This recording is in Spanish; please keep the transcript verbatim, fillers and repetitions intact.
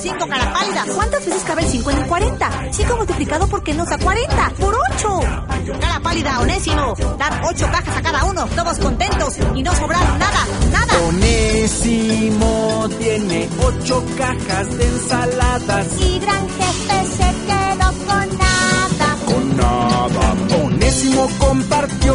cinco, cara pálida. ¿Cuántas veces cabe el cinco en el cuarenta? cinco multiplicado por qué nos da cuarenta. ¡Por ocho! Cara pálida, Onésimo. Dar ocho cajas a cada uno, todos contentos y no sobraron nada, nada. Onésimo tiene ocho cajas de ensaladas. Y gran jefe se quedó con nada. Con nada. Onésimo compartió